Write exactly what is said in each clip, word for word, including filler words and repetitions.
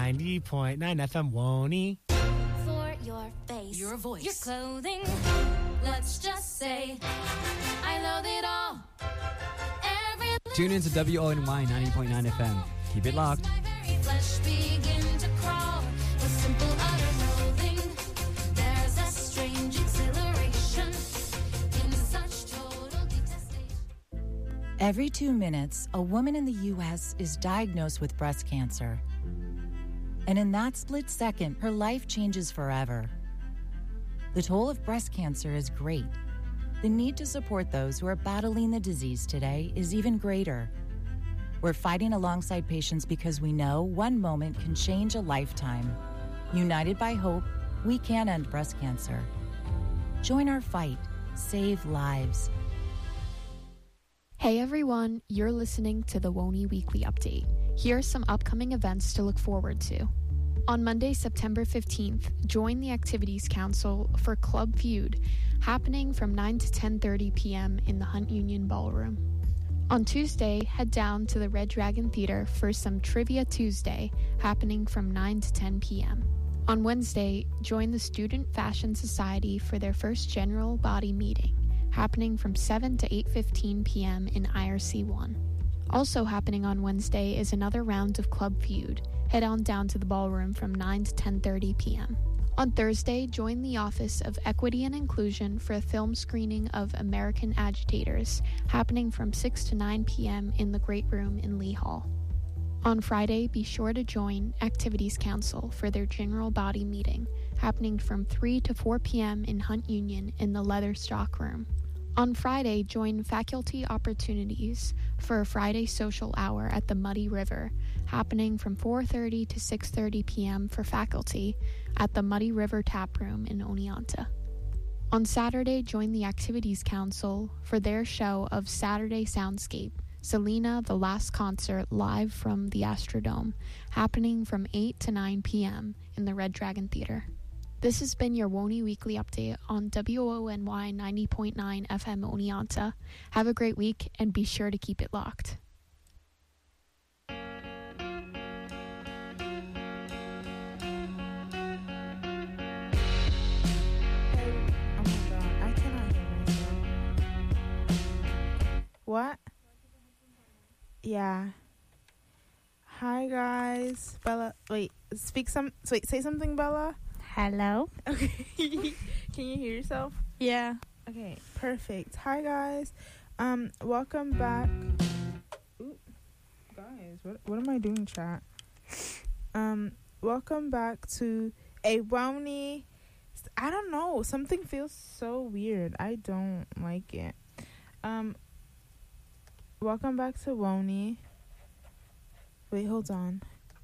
ninety point nine F M Woney. For your face, your voice, your clothing, let's just say I love it all. Every Tune in to W O N Y ninety point nine F M. Keep it locked. my very flesh begin to crawl with simple utter loathing. There's a strange exhilaration in such total detestation. Every two minutes, a woman in the U S is diagnosed with breast cancer. And in that split second, her life changes forever. The toll of breast cancer is great. The need to support those who are battling the disease today is even greater. We're fighting alongside patients because we know one moment can change a lifetime. United by hope, we can end breast cancer. Join our fight. Save lives. Hey everyone, you're listening to the Woney Weekly Update. Here are some upcoming events to look forward to. On Monday, September fifteenth, join the Activities Council for Club Feud, happening from nine to ten thirty p.m. in the Hunt Union Ballroom. On Tuesday, head down to the Red Dragon Theater for some Trivia Tuesday, happening from nine to ten p.m. On Wednesday, join the Student Fashion Society for their first general body meeting, happening from seven to eight fifteen p.m. in I R C one. Also happening on Wednesday is another round of Club Feud. Head on down to the ballroom from nine to ten thirty p.m. On Thursday, join the Office of Equity and Inclusion for a film screening of American Agitators, happening from six to nine p.m. in the Great Room in Lee Hall. On Friday, be sure to join Activities Council for their general body meeting, happening from three to four p.m. in Hunt Union in the Leatherstock Room. On Friday, join Faculty Opportunities for a Friday social hour at the Muddy River, happening from four thirty to six thirty p.m. for faculty at the Muddy River Tap Room in Oneonta. On Saturday, join the Activities Council for their show of Saturday Soundscape, Selena the Last Concert live from the Astrodome, happening from eight to nine p.m. in the Red Dragon Theater. This has been your Woney Weekly Update on W O N Y ninety point nine F M Oneonta. Have a great week and be sure to keep it locked. What? Yeah. Hi guys. Bella, wait, speak some, wait, say something, Bella. Hello. Okay. Can you hear yourself? Yeah. Okay, perfect. Hi guys. Um, welcome back. Ooh, guys, what what am I doing, chat? Um, welcome back to a Woney. I don't know. Something feels so weird. I don't like it. Um, welcome back to Woney. Wait, hold on.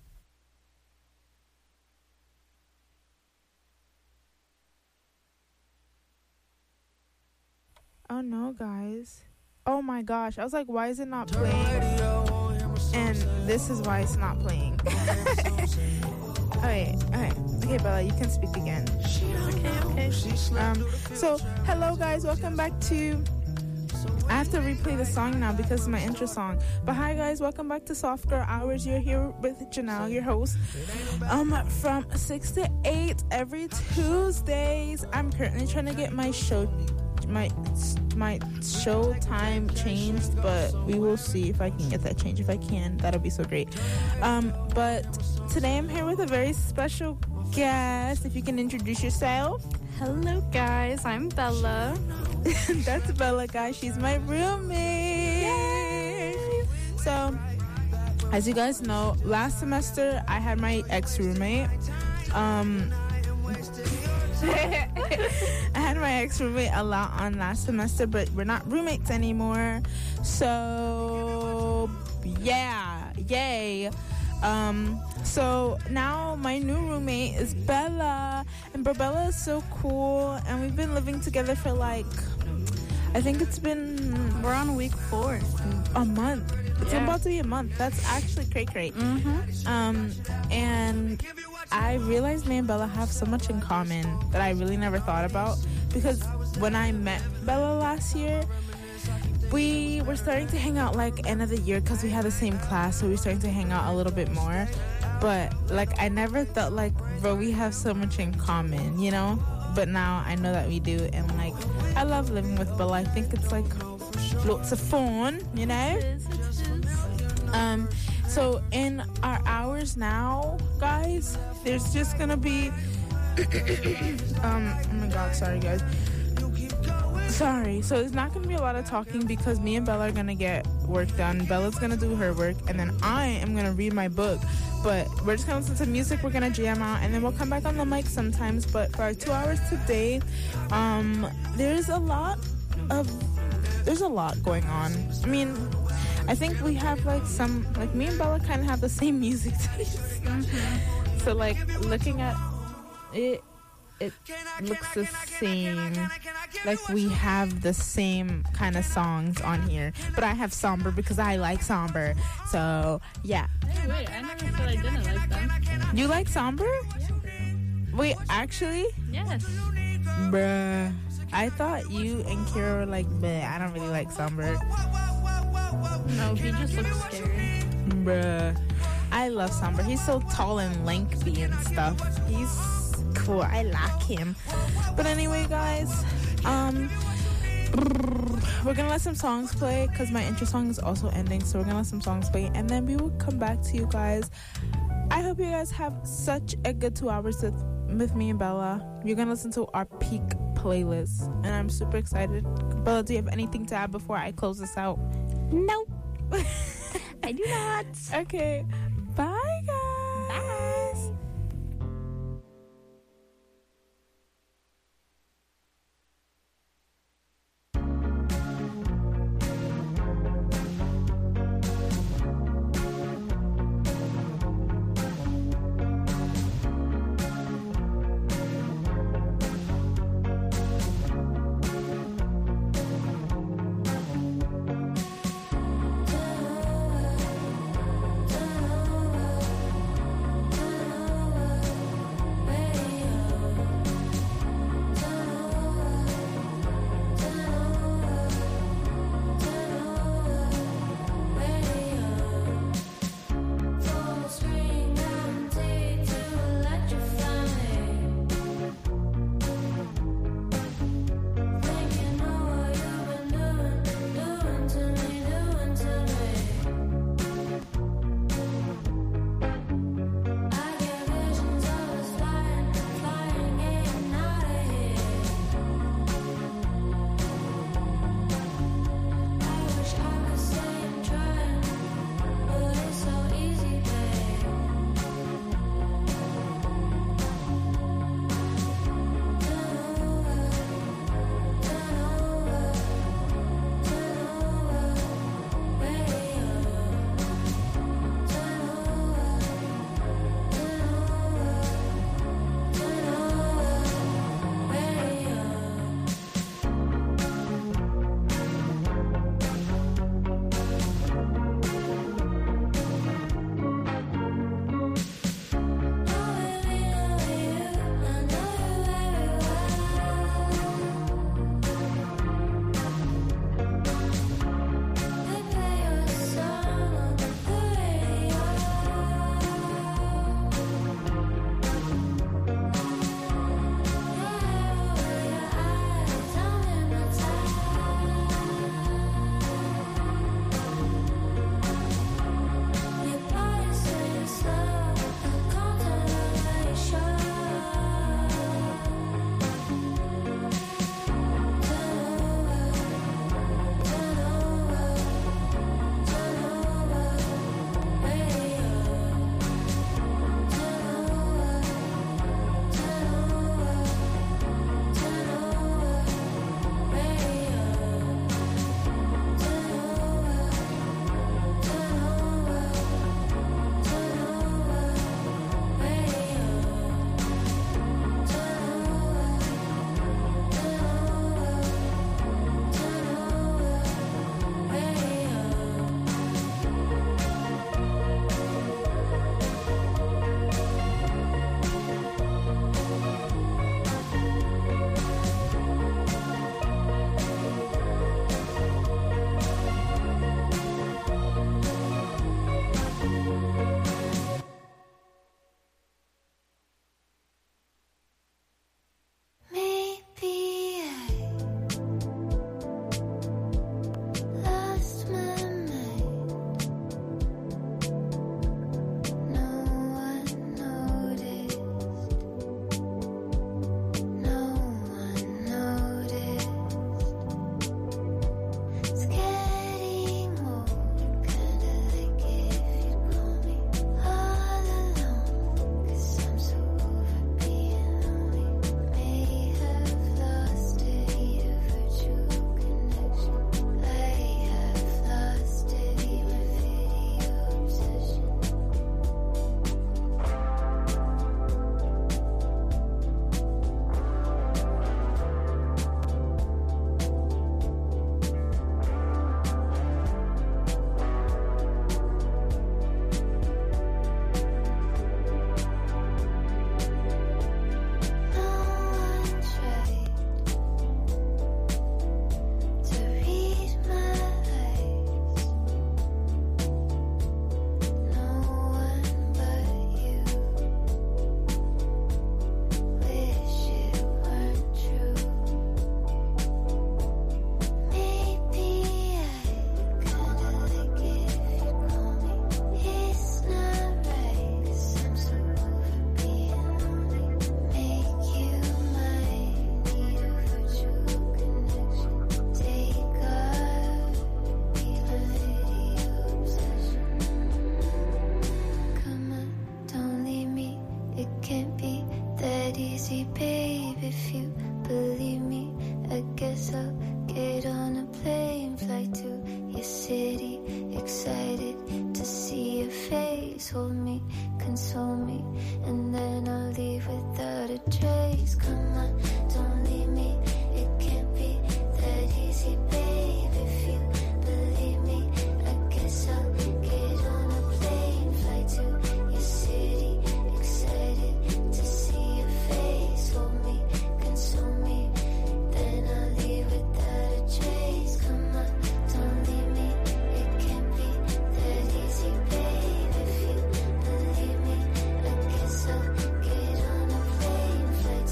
Oh no, guys. Oh my gosh. I was like, why is it not playing? And this is why it's not playing. Okay, okay. Okay, Bella, you can speak again. Okay, okay. Um, so, hello guys, welcome back to... I have to replay the song now because it's my intro song. But hi guys, welcome back to Soft Girl Hours. You're here with Janelle, your host. Um, from six to eight every Tuesdays. I'm currently trying to get my show... my my show time changed, but we will see if I can get that changed. If I can, that'll be so great. Um, but today I'm here with a very special guest. If you can introduce yourself. Hello, guys. I'm Bella. That's Bella, guys. She's my roommate. Yay! So, as you guys know, last semester I had my ex-roommate. Um... I had my ex-roommate a lot on last semester, but we're not roommates anymore. So, yeah, yay. Um, so now my new roommate is Bella, and Bella is so cool, and we've been living together for like, I think it's been, we're on week four. A month. It's Yeah. about to be a month. That's actually great, great. Mm-hmm. Um, and I realized me and Bella have so much in common that I really never thought about, because when I met Bella last year, we were starting to hang out like end of the year because we had the same class, so we were starting to hang out a little bit more. but like I never thought like, bro, we have so much in common, you know. But now I know that we do, and like I love living with Bella. I think it's like lots of fun, you know. It is, it is. Um, so in our hours now, guys, there's just gonna be. um, oh my God, sorry guys. Sorry. So it's not gonna be a lot of talking because me and Bella are gonna get work done. Bella's gonna do her work, and then I am gonna read my book. But we're just gonna listen to music. We're gonna jam out, and then we'll come back on the mic sometimes. But for our two hours today, um, there's a lot of there's a lot going on. I mean, I think we have like some like me and Bella kind of have the same music taste. Mm-hmm. So like looking at it. It looks the same, like we have the same kind of songs on here, but I have somber because I like somber. So yeah. Hey, wait, I never said I didn't like them. You like somber? Wait, actually? Yes. Bruh, I thought you and Kira were like, bleh, I don't really like somber. No, he just looks scary. Bruh, I love somber. He's so tall and lengthy and stuff. He's cool. I like him. But anyway, guys, um, we're gonna let some songs play because my intro song is also ending. So we're gonna let some songs play, and then we will come back to you guys. I hope you guys have such a good two hours with, with me and Bella. You're gonna listen to our peak playlist, and I'm super excited. Bella, do you have anything to add before I close this out? Nope. I do not. Okay. Bye, guys. Bye. Da, da, console me, and then I'll leave without a trace. Come on, don't leave me. It can't be that easy, babe. If you believe me, I guess I'll get on a plane, fly to your city, excited to see your face. Hold me, console me, then I'll leave without a trace. Come on, don't leave me. It can't be that easy, babe. If you believe me, I guess I'll get on a plane, fly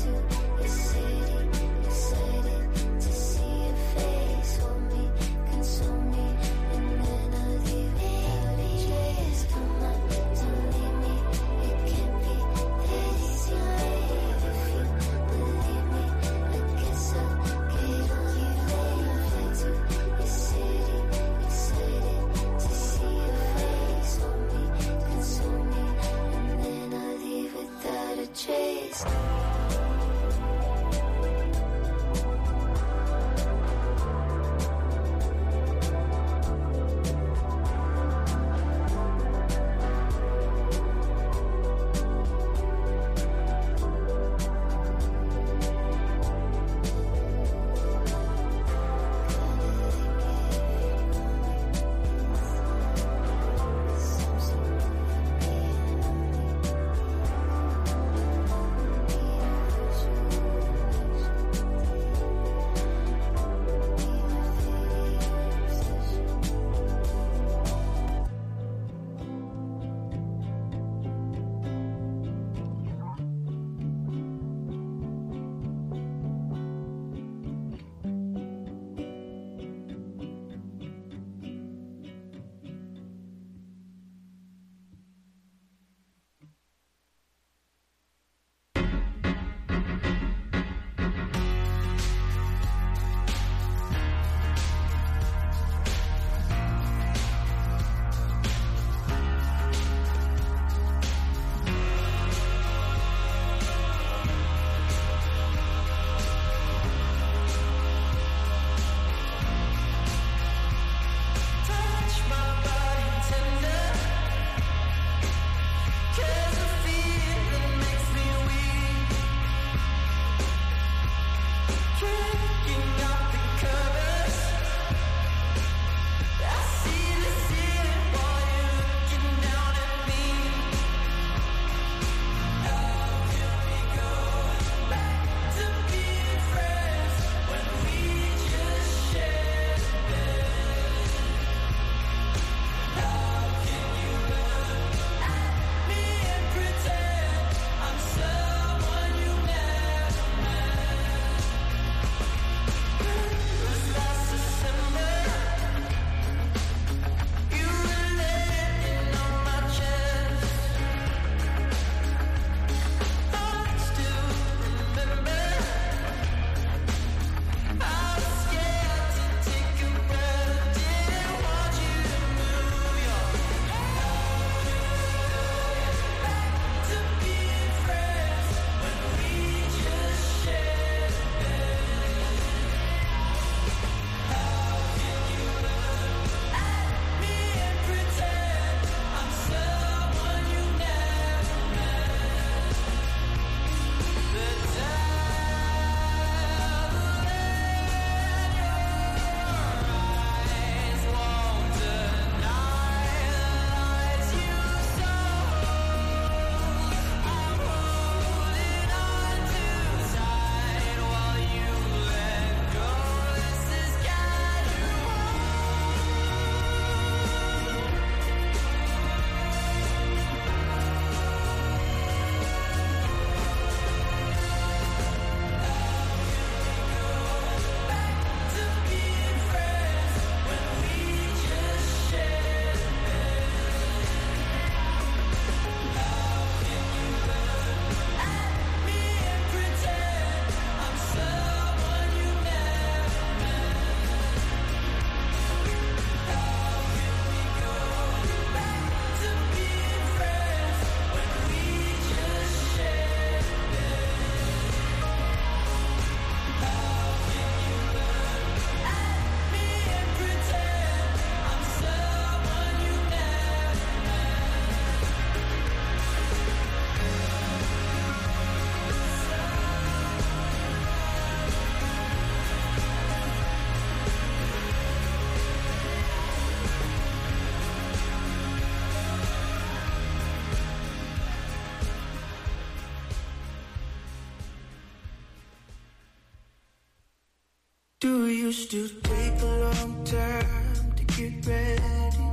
to take a long time to get ready,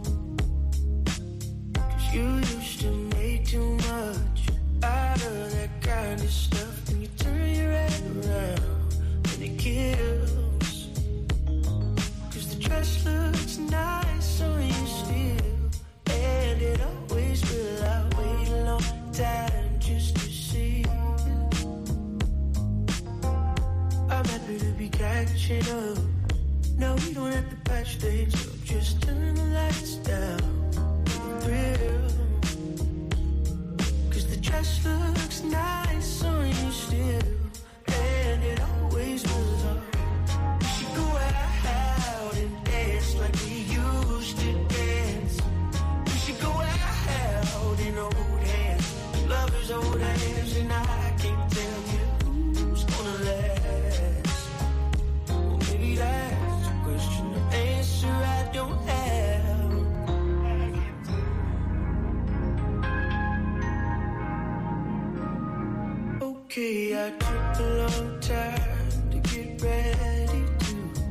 'cause you used to make too much out of that kind of stuff. And you turn your head around and it kills, 'cause the dress looks nice on you still, and it always will. I wait a long time just to see. I'm happy to be catching up. No, we don't have to patch things up. Just turn the lights down. Thrill, 'cause the dress looks nice on you still, and it always was on. We should go out and dance like we used to dance. We should go out in old hands, lovers old hands, and I can't tell you who's gonna last. Well, maybe that's a question, an answer I don't have. Okay, I took a long time to get ready to,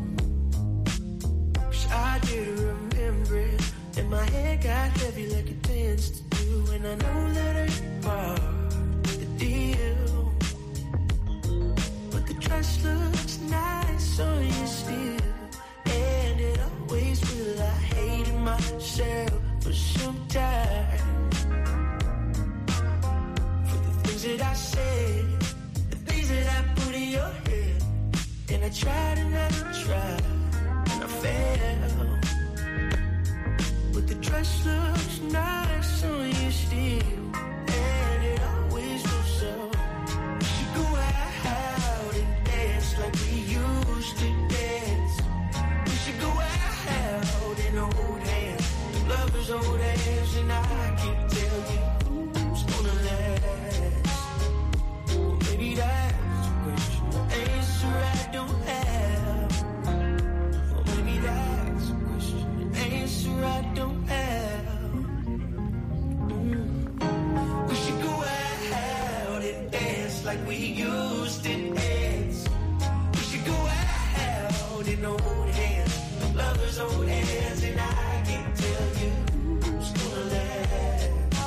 'cause I did remember it, and my head got heavy like it tends to do, and I know that ain't part of the deal, but the dress looks nice on you still, and it always will. I hated myself for some time, for the things that I said, the things that I put in your head, and I tried and I tried and I failed, but the dress looks nice on you still, and it always will. So we should go out and dance like we used to dance. We should go out in old hands, lovers old hands, and I can't tell you who's gonna last. Well, maybe that's a question, an answer I don't have. Well, maybe that's a question, an answer I don't have. Mm. We should go out and dance like we used to dance. We should go out in old hands, lovers old hands, and I can't tell you who's gonna last.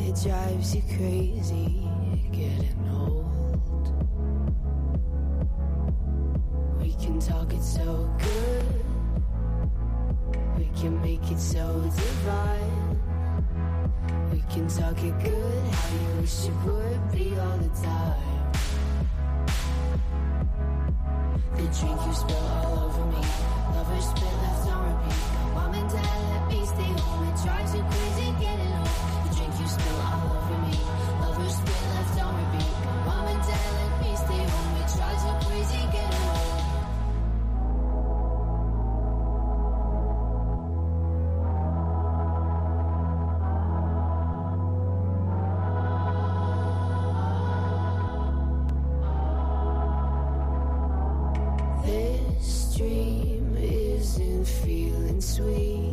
It drives you crazy, getting old. We can talk it so good, we can make it so divine. We can talk it good, how you wish it would be all the time. The drink you spill all over me, lovers spit left on repeat. Mom and dad let me stay home, it drives you crazy getting home. The drink you spill all over me, lovers spit left on repeat. Mom and dad let me stay home, it drives you crazy getting home. This dream isn't feeling sweet.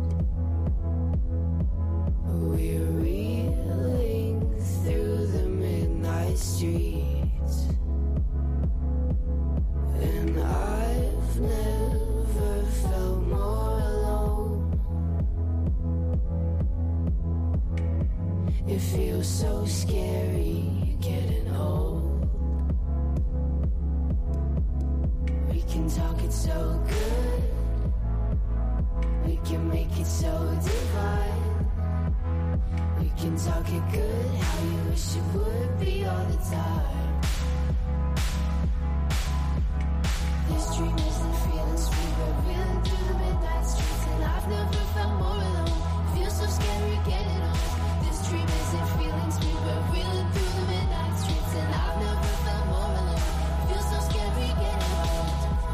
We're reeling through the midnight streets, and I've never felt more alone. It feels so scary getting old. We can talk it so good, we can make it so divine. We can talk it good, how you wish it would be all the time. This dream isn't feeling sweet, we're reeling through the midnight streets, and I've never felt more alone. It feels so scary getting old. This dream isn't feeling sweet, we're reeling through the midnight streets, and I've never felt more alone. It feels so scary getting old.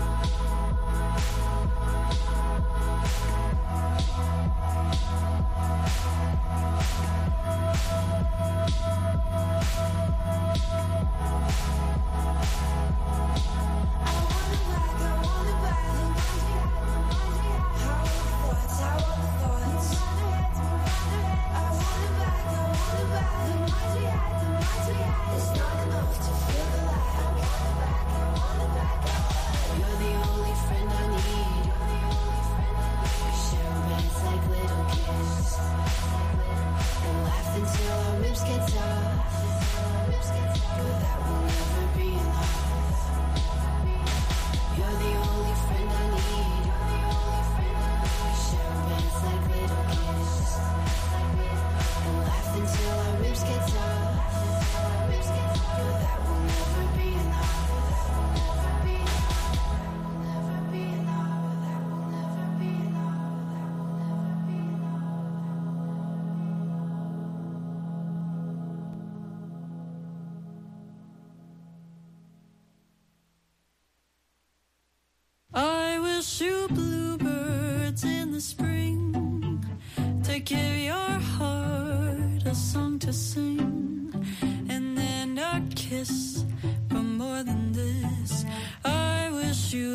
I will shoot bluebirds in the spring to give your heart a song to sing, and then a kiss, but more than this, I wish you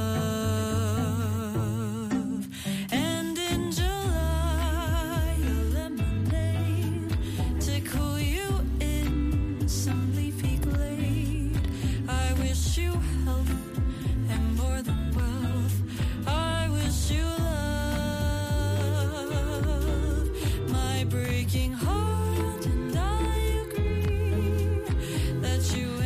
love. And in July, a lemonade to cool you in some leafy glade. I wish you health and more than wealth. I wish you love. My breaking heart, and I agree that you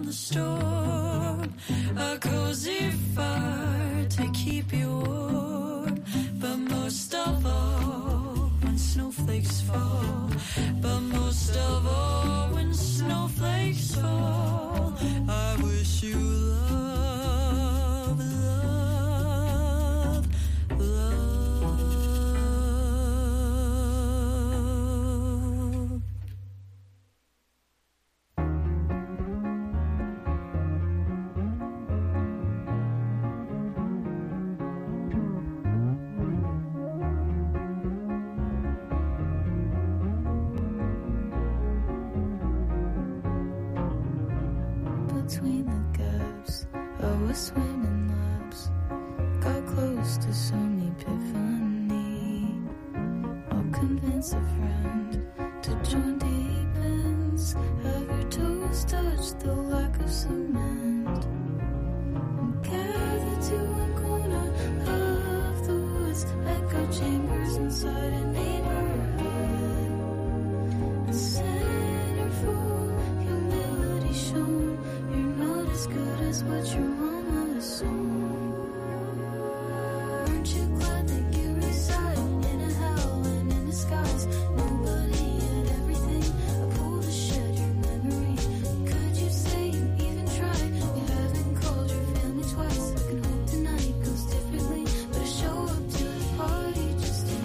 the storm, a cozy fire to keep you warm. But most of all, when snowflakes fall, but most of all, when snowflakes fall, I wish you love, love, love. Between the gaps, I was swimming laps, got close to some epiphany. I'll convince a friend to join deep ends. Have your toes touch the lack of cement, and gather to a corner of the woods, echo chambers inside a neighborhood. A centerfold, humility shown. You're not as good as what your mama assumed. Aren't you glad that you reside in a hell and in the skies? Nobody had everything. I pulled to shed your memory. Could you say you even tried? You haven't called your family twice. I can hope tonight goes differently, but I show up to the party just in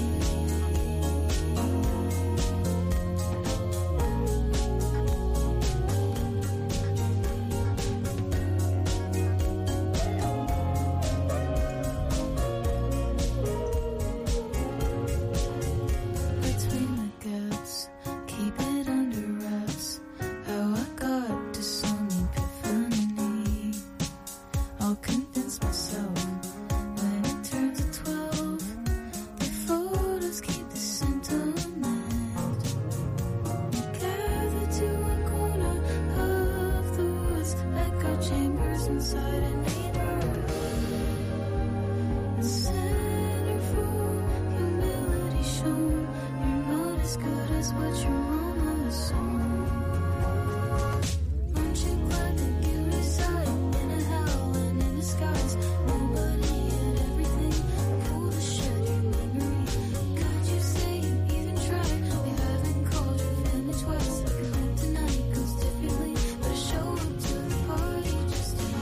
between the gaps, keep it under wraps. How I got to some epiphany. I'll convince myself when it turns to twelve. The photos keep the sentiment. Gather to a corner of the woods, echo chambers inside a neighborhood. A centerfold, humility shown. You're not as good as what your mama assumed. Aren't you glad that you reside in a hell and in the skies? Nobody had everything. Pulled to shed your memory. Could you say you even tried? We haven't called your family twice. I can hope tonight goes differently, but I show up to the party just to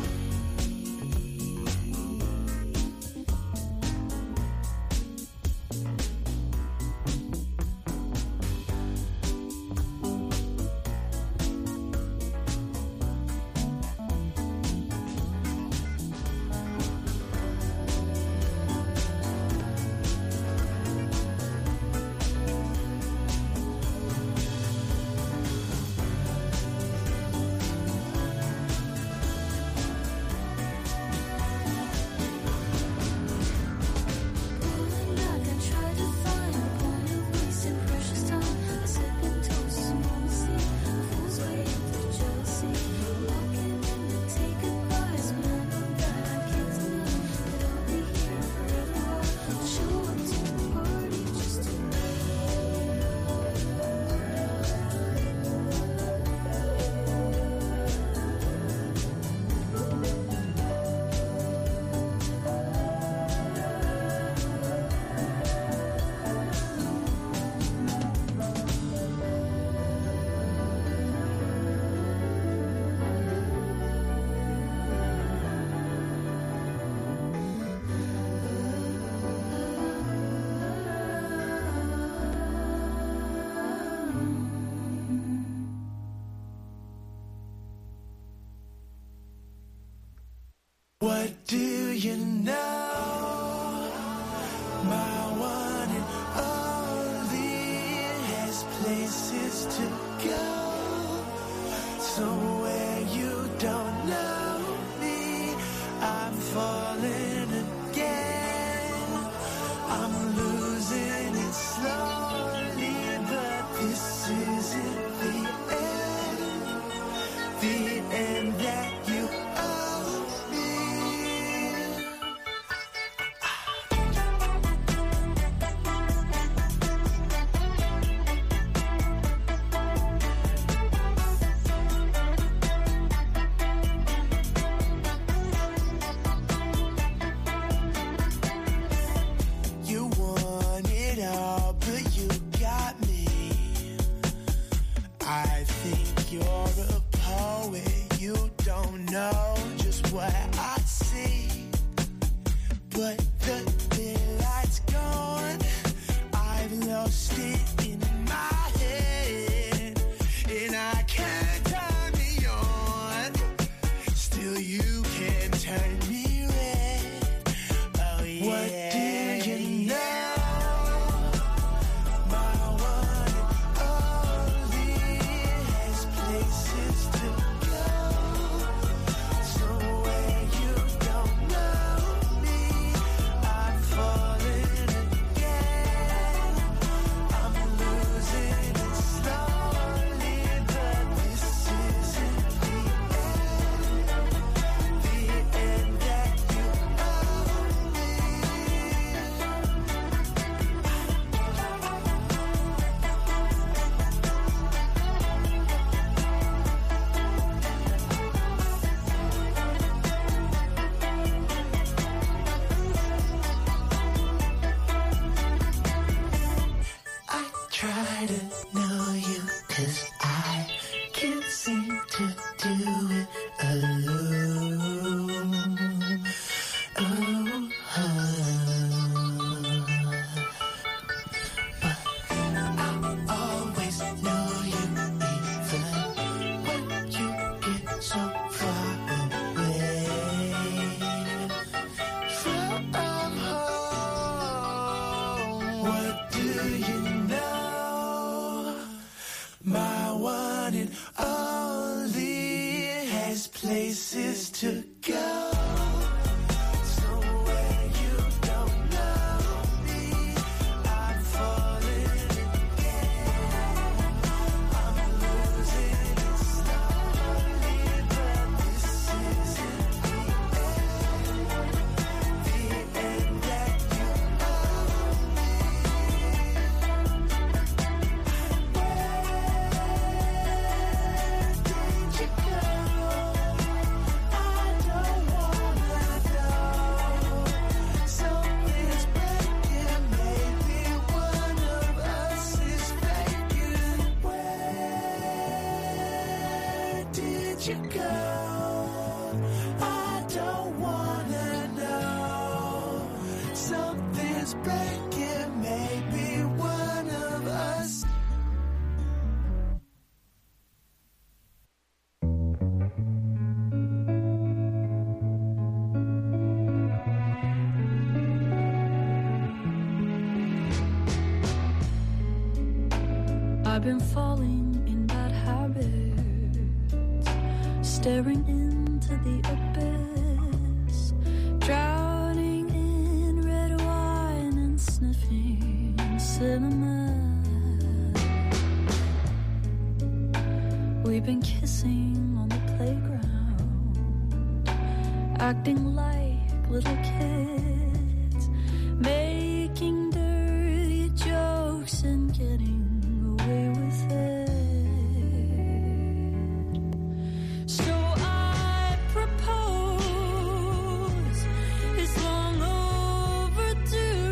pulling back. I tried to find a point of wasted precious time. I said the toast is normalcy. A fool's way into jealousy. Walking in to take goodbyes when I know that I can't deny that I'll be here forever. I'll show up to the party just to What do you know? My one and only has places to go. Somewhere you don't know me. I'm falling again. I'm losing it slowly, but this isn't the end. The end that you owe me. so far away from home. What do you know? My one and only has places to go. I've been falling in bad habits, staring into the abyss, drowning in red wine and sniffing cinnamon. We've been kissing on the playground, acting like little kids, making dirty jokes and getting away with it. So I propose, it's long overdue.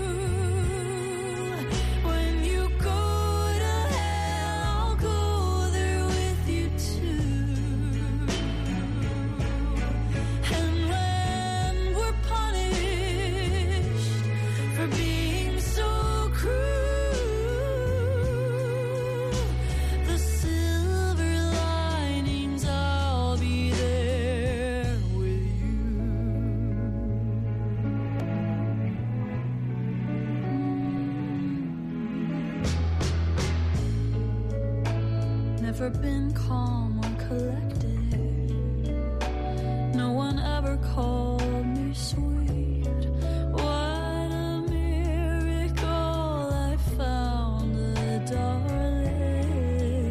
When you go to hell, I'll go there with you too. And when we're punished for being so cruel, never been calm or collected. No one ever called me sweet. What a miracle, I found a darling.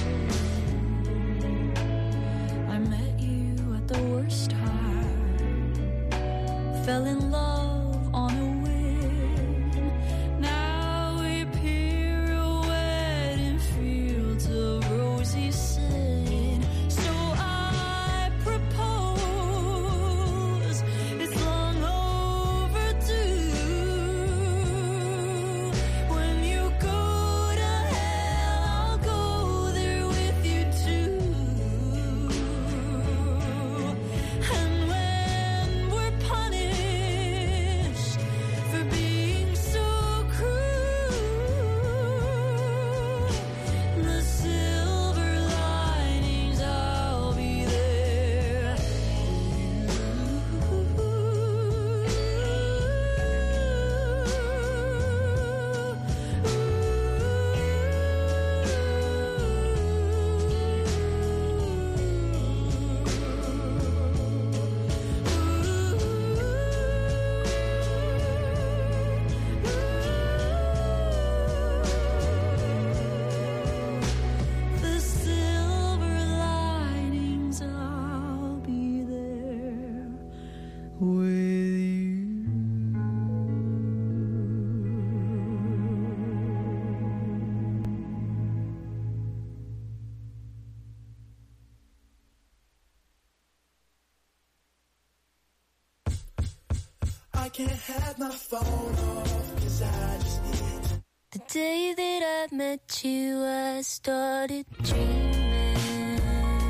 I met you at the worst time, fell in love on a whim. Now we pirouette in fields of rosy sin. So I propose, it's long overdue. When you go to hell, I'll go there with you too. And when we're punished for being so cruel, the silver linings, I'll be there. The silver linings, I'll be there with you. I can't have my phone off, cause I just need to. The day that I met you, I started dreaming.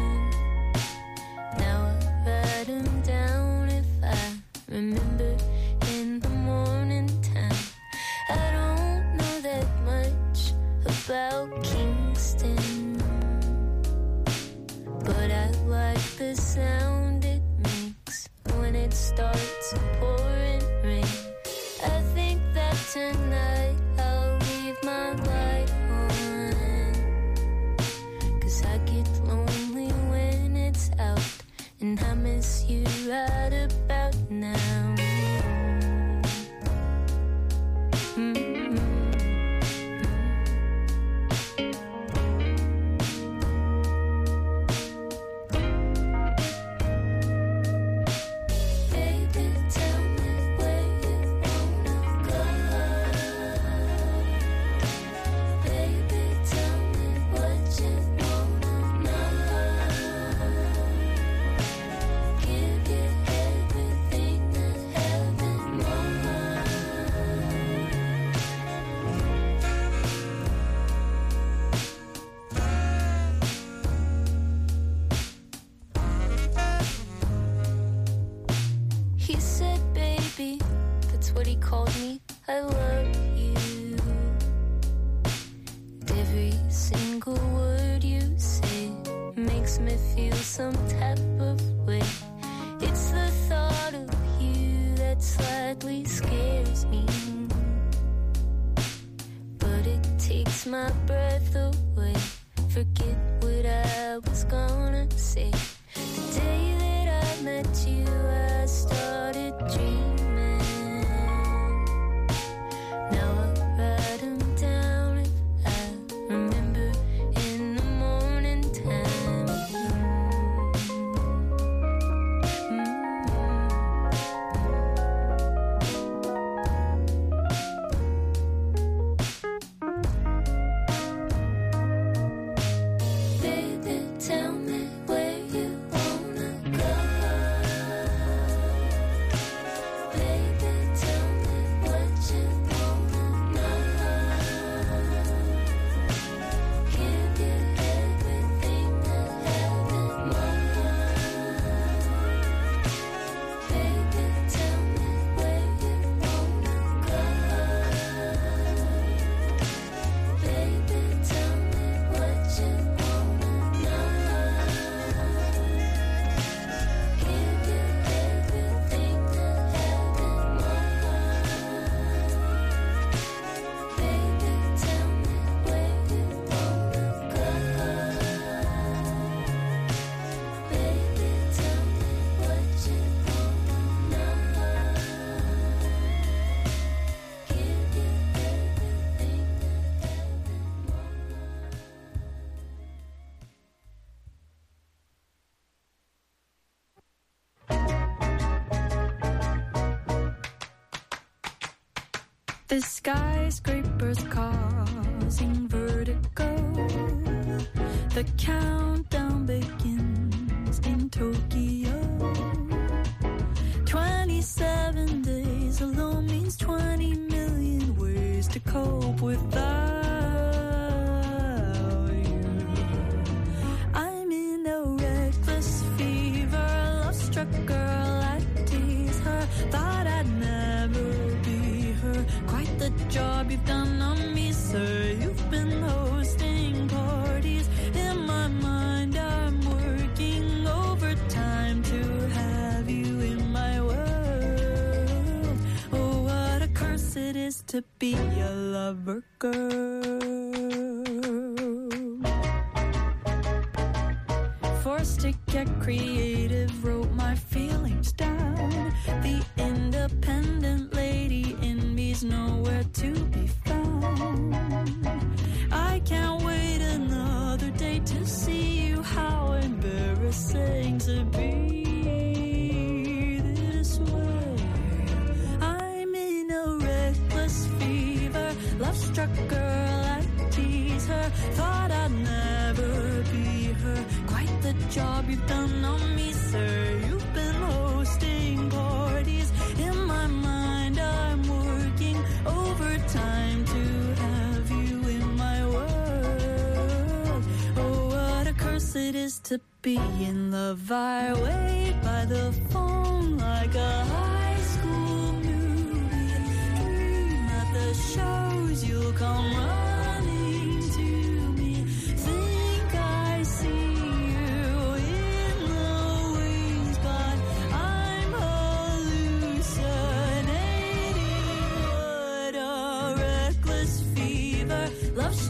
Now I write them down if I remember in the morning time. I don't know that much about Kingston, but I watch the sound it makes when it starts pouring rain. I think that tonight I'll leave my light on, 'cause I get lonely when it's out, and I miss you right about now. Mm-hmm. What he called me, I love you. Every single word you say makes me feel some type of way. It's the thought of you that slightly scares me, but it takes my breath away. Forget what I was gonna say. The day that I met you, I started dreaming. The skyscrapers causing vertigo. The countdown begins in Tokyo. Twenty-seven days alone means twenty million ways to cope without you. I'm in a reckless fever, love-struck girl, I tease her. Thought I'd never be her. Quite the job you've done on me, sir. You've been hosting parties. In my mind, I'm working overtime to have you in my world. Oh, what a curse it is to be a lover girl. Forced to get creative, wrote my feelings down. The independent lady in me's nowhere to be found. I can't wait another day to see you. How embarrassing to be this way. I'm in a reckless fever, love-struck girl, I tease her. Thought I'd never be her. Quite the job you've done on me, sir. You've been hosting parties. In my mind, I'm working overtime to have you in my world. Oh, what a curse it is to be in love. I wait by the phone like a high school movie. Dream at the shows you'll come running to me. Think I see you in the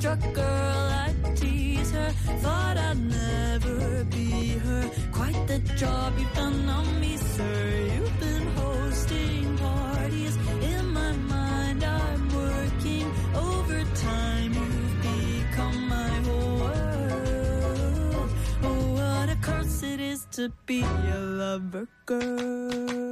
struck girl, I'd tease her. Thought I'd never be her. Quite the job you've done on me, sir. You've been hosting parties. In my mind, I'm working overtime. You've become my whole world. Oh, what a curse it is to be a lover girl.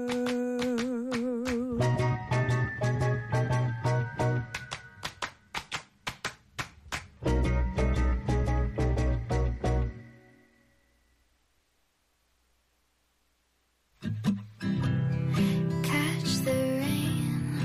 Catch the rain,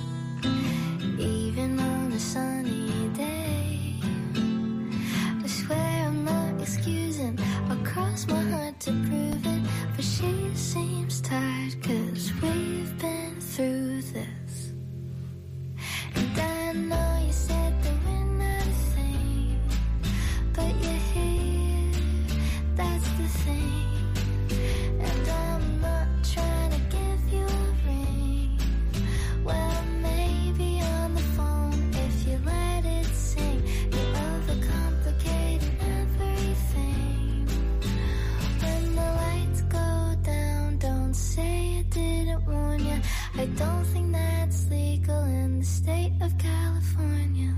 even on a sunny day. I swear I'm not excusing, I'll cross my heart to prove it. But she seems tired, cause we've been through this. And I know you said that we're not a thing, but you're here, that's the thing. And I'm not trying to give you a ring. Well, maybe on the phone if you let it sing. You're overcomplicating everything. When the lights go down, don't say I didn't warn you. I don't think that's legal in the state of California.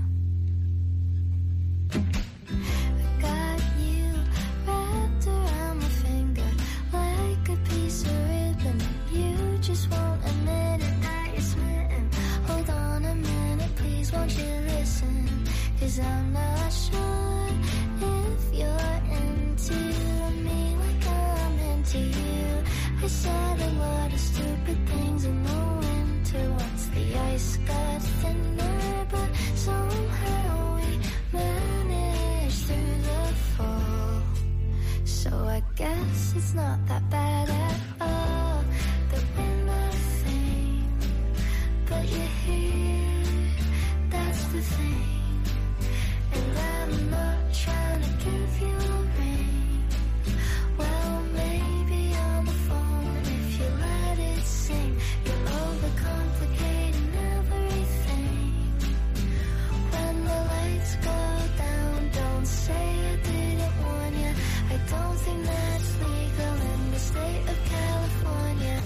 I got you wrapped around my finger like a piece of ribbon. You just won't admit it that you're smitten. Hold on a minute, please, won't you listen? Cause I'm not sure if you're into me like I'm into you. I said a lot of stupid things in the winter once the ice got thinner, but somehow we managed through the fall. So I guess it's not that bad at all that we're nothing, but you're here, that's the thing. And I'm not trying to give you a ring. Well, maybe on the phone if you let it sing. You're overcomplicating everything. When the lights go down, don't say I didn't warn you. I don't think that's legal in the state of California.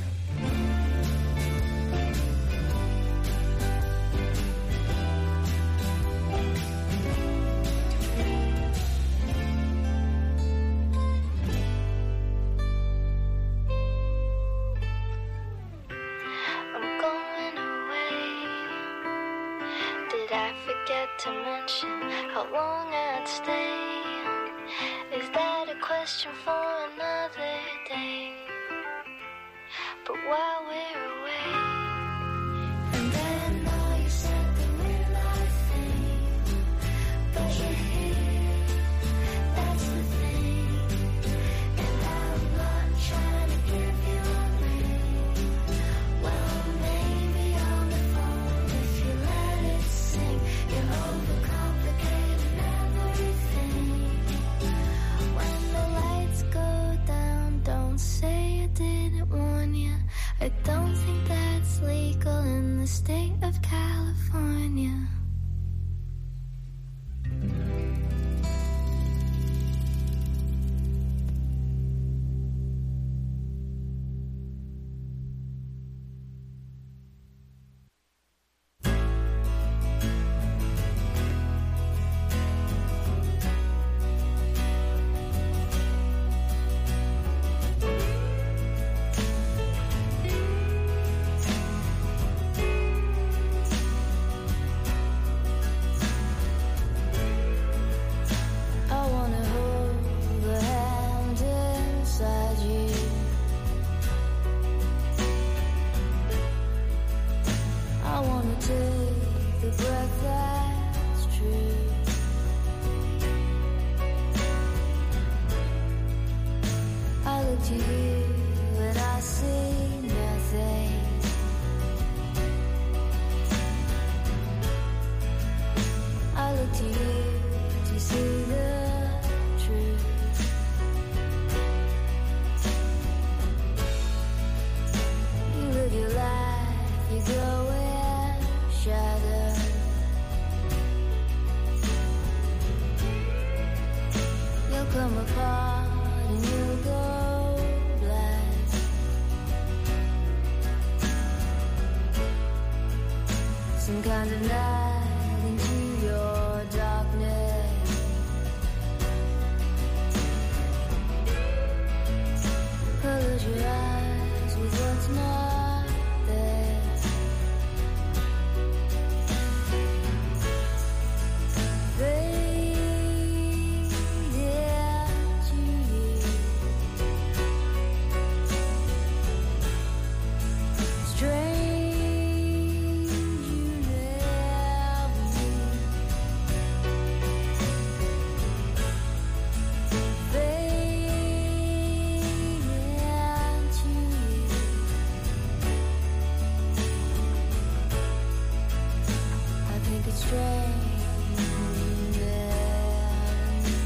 I'm going away. Did I forget to mention how long I'd stay? Is that a question for another day? But while we're away, and I know you said that we're nothing, but you're here, that's the thing. And I'm not trying to give you a ring. Well, maybe on the phone if you let it sing. You're overcomplicating everything. When the lights go down, don't say I didn't warn you. I don't think that's legal in the state of California. kind of night into your darkness. Close your eyes with what's not there. Fade into you. Strange you never knew. Fade into you. I think it's strange you never knew.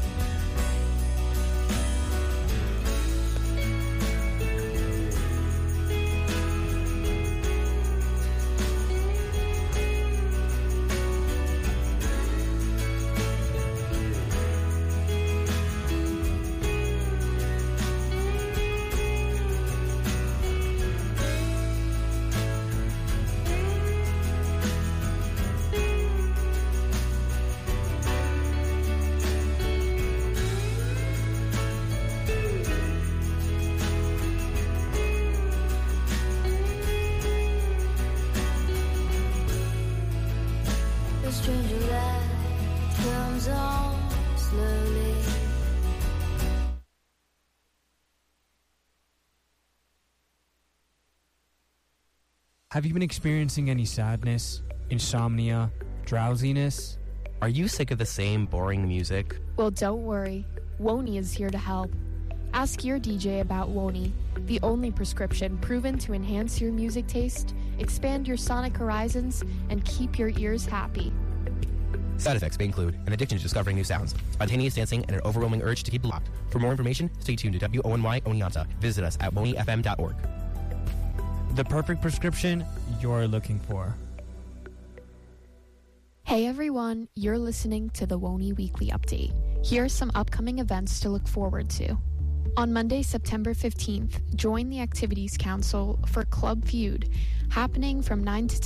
The stranger light comes on slowly. Have you been experiencing any sadness, insomnia, drowsiness? Are you sick of the same boring music? Well, don't worry. Wony is here to help. Ask your D J about Wony, the only prescription proven to enhance your music taste, expand your sonic horizons, and keep your ears happy. Side effects may include an addiction to discovering new sounds, spontaneous dancing, and an overwhelming urge to keep it locked. For more information, stay tuned to W O N Y Oneonta. Visit us at wony f m dot org. The perfect prescription you're looking for. Hey everyone, you're listening to the Wony Weekly Update. Here are some upcoming events to look forward to. On Monday, September fifteenth, join the Activities Council for Club Feud, happening from nine to ten